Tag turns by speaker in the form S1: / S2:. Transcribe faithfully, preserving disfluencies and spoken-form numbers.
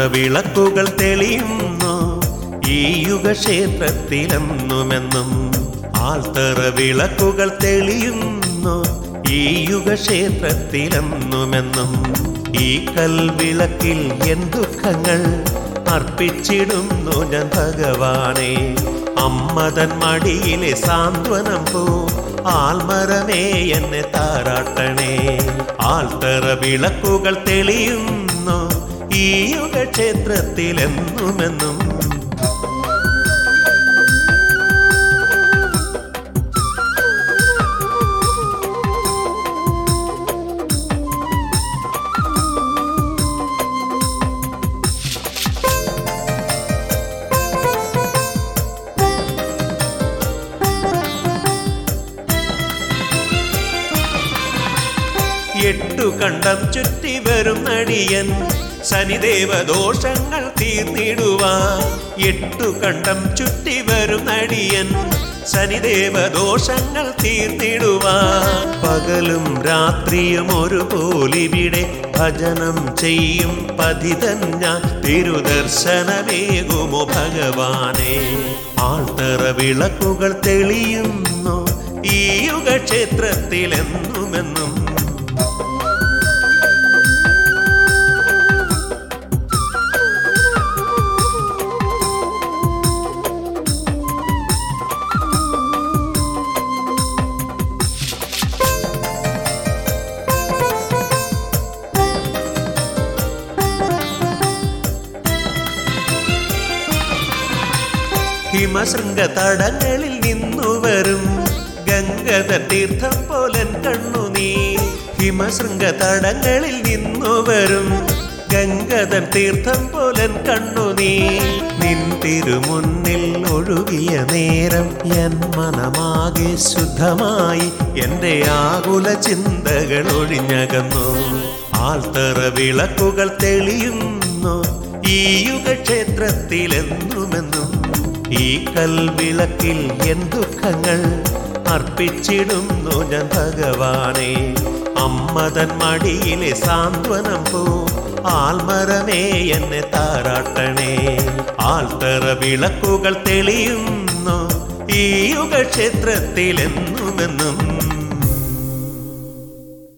S1: വിളക്കുകൾ തെളിയുന്നു ഈ യുഗക്ഷേത്രത്തിലെന്നുമെന്നും. ആൽത്തറ വിളക്കുകൾ തെളിയുന്നു ഈ യുഗക്ഷേത്രത്തിലെന്നുമെന്നും. ഈ കൽവിളക്കിൽ എൻ ദുഃഖങ്ങൾ അർപ്പിച്ചിടുന്നു ഞാൻ ഭഗവാനെ. അമ്മതൻ മടിയിലെ സാന്ത്വനം പോ ആൽമരമേ എന്നെ താരാട്ടണേ. ആൽത്തറ വിളക്കുകൾ തെളിയുന്നു ഈ യുഗക്ഷേത്രത്തിലെന്നുമെന്നും. എട്ടു കണ്ടം ചുറ്റി വരും നടിയൻ ശനിദേവദോഷങ്ങൾ തീർന്നിടുവാൻ. എട്ടു കണ്ടം ചുറ്റി വരും നടിയൻ ശനിദേവദോഷങ്ങൾ തീർന്നിടുവാൻ. പകലും രാത്രിയും ഒരുപോലിവിടെ ഭജനം ചെയ്യും പതിതൻ ഞാൻ. തിരുദർശനമേകുമോ ഭഗവാനെ. ആൽത്തറ വിളക്കുകൾ തെളിയുന്നു ഈ യുഗക്ഷേത്രത്തിലെന്നുമെന്നും. ഹിമശൃംഗ തടങ്ങളിൽ നിന്നു വരും ഗംഗധ തീർത്ഥം പോലൻ കണ്ണുനീ. ഹിമശൃംഗ തടങ്ങളിൽ നിന്നു വരും ഗംഗധൻ തീർത്ഥം പോലൻ കണ്ണുനീ. നിൻ തിരുമുന്നിൽ ഒഴുകിയ നേരം എൻ മനമാകെ ശുദ്ധമായി. എൻ്റെ ആകുല ചിന്തകൾ ഒഴിഞ്ഞകന്നു. ആൽത്തറ വിളക്കുകൾ തെളിയുന്നു ഈ യുഗക്ഷേത്രത്തിലെന്നുമെന്നും. ഈ കൽവിളക്കിൽ എൻ ദുഃഖങ്ങൾ അർപ്പിച്ചിടുന്നു ഞാൻ ഭഗവാനെ. അമ്മതൻ മടിയിലെ സാന്ത്വനം പോ ആൽമരമേ എന്നെ താരാട്ടണേ. ആൽത്തറ വിളക്കുകൾ തെളിയുന്നു ഈ യുഗക്ഷേത്രത്തിലെന്നുമെന്നും.